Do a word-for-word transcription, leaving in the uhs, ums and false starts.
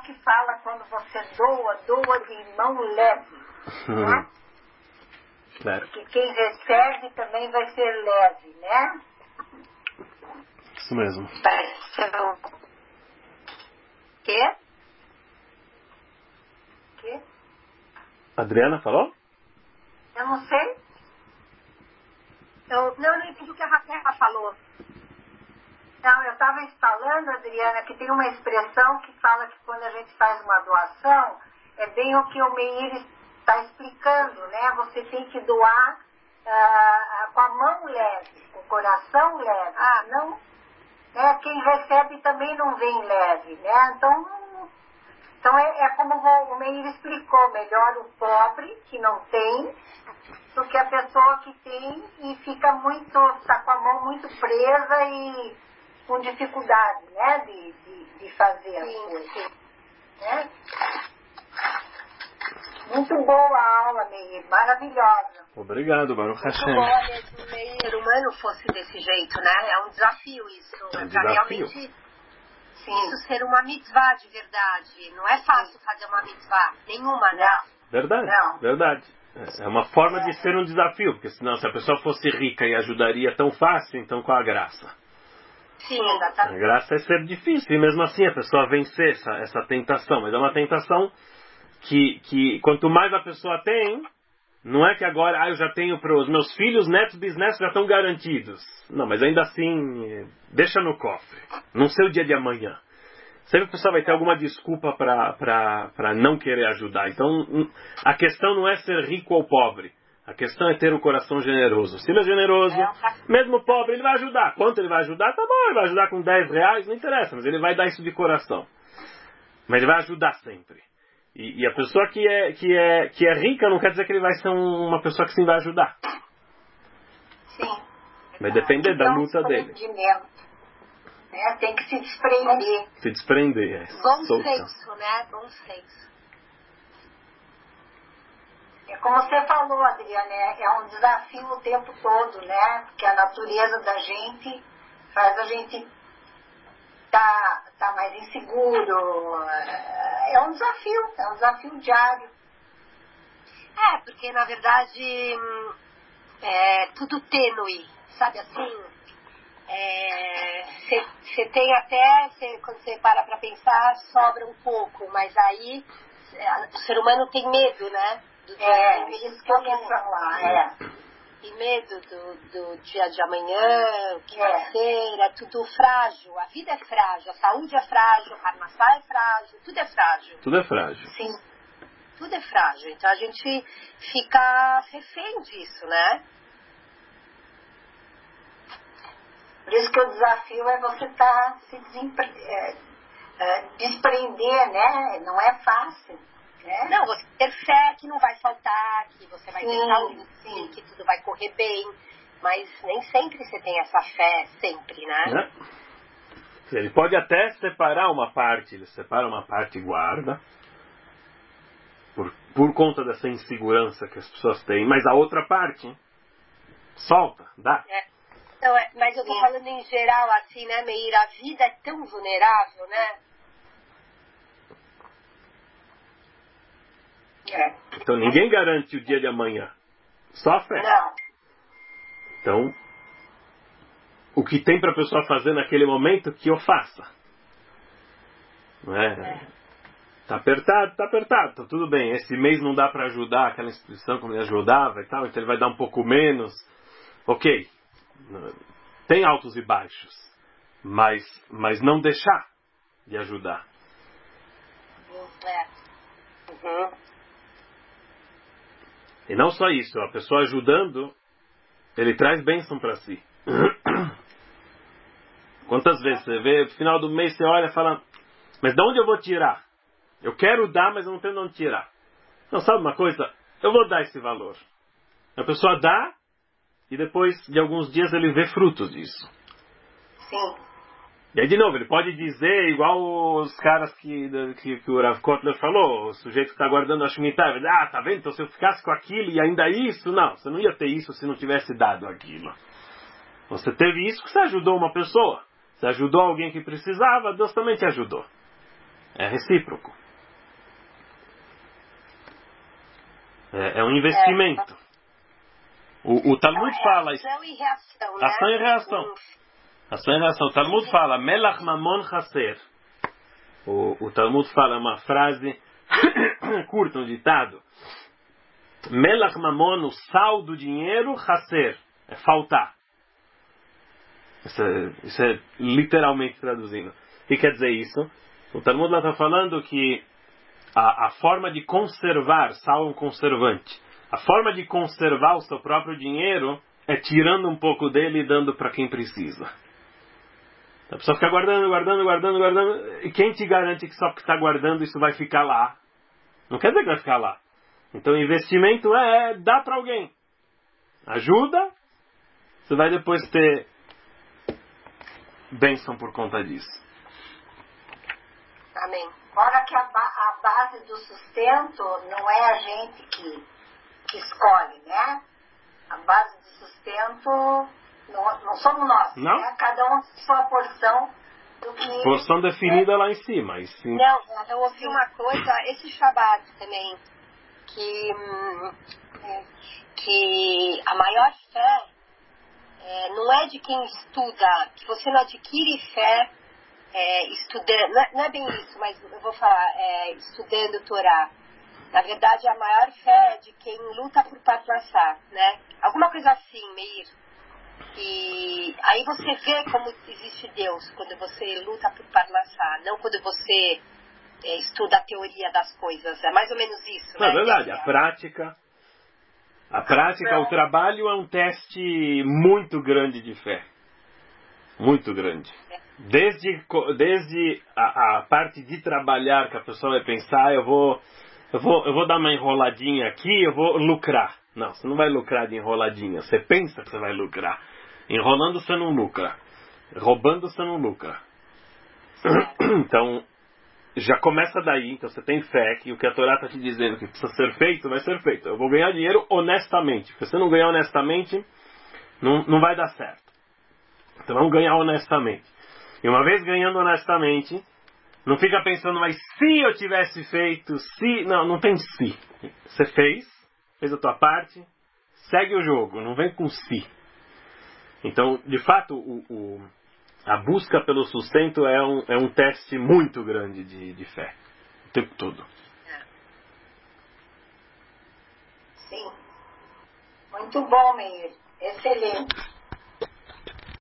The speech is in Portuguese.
expressão que fala quando você doa, doa de mão leve, né? Claro. Porque quem recebe também vai ser leve, né? Isso mesmo. Paixão. Quê? Quê? Adriana falou? Eu não sei. Eu, não, eu não entendi o que a Raquel falou. Não, eu estava falando, Adriana, que tem uma expressão que fala que quando a gente faz uma doação, é bem o que o Meir está explicando, né? Você tem que doar uh, com a mão leve, com o coração leve. Ah, não, né? Quem recebe também não vem leve, né? Então, então é, é como o Meir explicou, melhor o pobre, que não tem, do que a pessoa que tem e fica muito, está com a mão muito presa e com dificuldade, né, de, de, de fazer as coisas. Né? Muito boa a aula, Meir, maravilhosa. Obrigado, Baruch Hashem. Muito boa mesmo, Meir. Se o ser humano fosse desse jeito, né? É um desafio isso. É um é para desafio. realmente sim. Isso ser uma mitzvah de verdade. Não é fácil fazer uma mitzvah. Nenhuma, né? Verdade, Não. verdade. É uma forma É. de ser um desafio, porque senão se a pessoa fosse rica e ajudaria tão fácil, então qual a graça? Sim, A exatamente. graça é ser difícil, e mesmo assim a pessoa vencer essa, essa tentação. Mas é uma tentação que, que quanto mais a pessoa tem, não é que agora ah, eu já tenho para os meus filhos, netos, bisnetos já estão garantidos. Não, mas ainda assim, deixa no cofre. Não sei o dia de amanhã. Sempre a pessoa vai ter alguma desculpa para não querer ajudar. Então, a questão não é ser rico ou pobre. A questão é ter o coração generoso. Se ele é generoso, mesmo pobre, ele vai ajudar. Quanto ele vai ajudar? Tá bom, ele vai ajudar com dez reais, não interessa, mas ele vai dar isso de coração. Mas ele vai ajudar sempre. E, e a pessoa que é, que, é, que é rica não quer dizer que ele vai ser um, uma pessoa que sim vai ajudar. Sim. Vai depender da luta dele. É, tem que se desprender. Se desprender. É. Bom Solta. senso, né? Bom senso. É como você falou, Adriana, é, é um desafio o tempo todo, né? Porque a natureza da gente faz a gente tá, tá mais inseguro. É um desafio, é um desafio diário. É, porque na verdade é tudo tênue, sabe assim? Você é, tem até, cê, quando você para para pensar, sobra um pouco, mas aí é, o ser humano tem medo, né? Do dia é, de isso que eu quis falar, é. Tem medo do, do dia de amanhã, o que é. vai ser, é tudo frágil, a vida é frágil, a saúde é frágil, a armação é frágil, tudo é frágil. Tudo é frágil. Sim, tudo é frágil, então a gente fica refém disso, né? Por isso que o desafio é você tá, se despre... é, é, desprender, né? Não é fácil. Né? Não, você ter fé que não vai faltar, que você vai sim, ter saúde, sim. que tudo vai correr bem, mas nem sempre você tem essa fé, sempre, né? É. Ele pode até separar uma parte, ele separa uma parte e guarda, por, por conta dessa insegurança que as pessoas têm, mas a outra parte, solta, dá. É. Não, é, mas eu tô falando em geral, assim, né, Meir? A vida é tão vulnerável, né? É. Então ninguém garante o dia de amanhã. Só a fé. Não. Então, o que tem para a pessoa fazer naquele momento, que eu faça. Não é? É. Tá apertado, tá apertado, tá tudo bem. Esse mês não dá para ajudar aquela instituição como ele ajudava e tal, então ele vai dar um pouco menos. Ok. Tem altos e baixos, mas, mas não deixar de ajudar. É. Uhum. E não só isso, a pessoa ajudando, ele traz bênção para si. Quantas vezes você vê, no final do mês você olha e fala, mas de onde eu vou tirar? Eu quero dar, mas eu não tenho de onde tirar. Não, sabe uma coisa? Eu vou dar esse valor. A pessoa dá, e depois de alguns dias ele vê frutos disso. Sim. E aí de novo, ele pode dizer, igual os caras que, que, que o Rav Kotler falou, o sujeito que está guardando a Shemitah, ah, tá vendo? Então se eu ficasse com aquilo e ainda isso, não, você não ia ter isso se não tivesse dado aquilo. Você teve isso porque você ajudou uma pessoa. Você ajudou alguém que precisava, Deus também te ajudou. É recíproco. É, é um investimento. O, o Talmud é fala... Ação e reação, né? Ação e reação. Ação e reação. O Talmud fala, Melach Mamon Chaser. O, o Talmud fala uma frase curta, um ditado. Melach Mamon, o sal do dinheiro, Chaser. É faltar. Isso é, isso é literalmente traduzindo. O que quer dizer isso? O Talmud lá está falando que a, a forma de conservar, sal é um conservante. A forma de conservar o seu próprio dinheiro é tirando um pouco dele e dando para quem precisa. A pessoa fica guardando, guardando, guardando, guardando. E quem te garante que só porque está guardando isso vai ficar lá? Não quer dizer que vai ficar lá. Então investimento é, é dar para alguém. Ajuda, você vai depois ter bênção por conta disso. Amém. Fora que a, ba a base do sustento não é a gente que, que escolhe, né? A base do sustento não, não somos nós, não? Né? Cada um tem sua porção do que... Porção definida é lá em cima. E sim. Não, eu ouvi uma coisa, esse Shabbat também, que, que a maior fé é, não é de quem estuda, que você não adquire fé é, estudando, não é, não é bem isso, mas eu vou falar, é, estudando Torá. Na verdade, a maior fé é de quem luta por parnassá, né? Alguma coisa assim, Meir. E aí você vê como existe Deus quando você luta por parnassá, não quando você é, estuda a teoria das coisas. É mais ou menos isso, não, né? É verdade, a prática, a prática, o trabalho é um teste muito grande de fé. Muito grande. Desde, desde a, a parte de trabalhar, que a pessoa vai pensar, eu vou, eu, vou, eu vou dar uma enroladinha aqui, eu vou lucrar. Não, você não vai lucrar de enroladinha. Você pensa que você vai lucrar. Enrolando você não lucra. Roubando você não lucra. Então, já começa daí. Então você tem fé que o que a Torá está te dizendo que precisa ser feito, vai ser feito. Eu vou ganhar dinheiro honestamente. Porque se você não ganhar honestamente, não, não vai dar certo. Então vamos ganhar honestamente. E uma vez ganhando honestamente, não fica pensando, mas se eu tivesse feito, se... Não, não tem se. Você fez, fez a tua parte, segue o jogo, não vem com se. Então, de fato, o, o, a busca pelo sustento é um, é um teste muito grande de, de fé. O tempo todo. Sim. Muito bom, Meir. Excelente.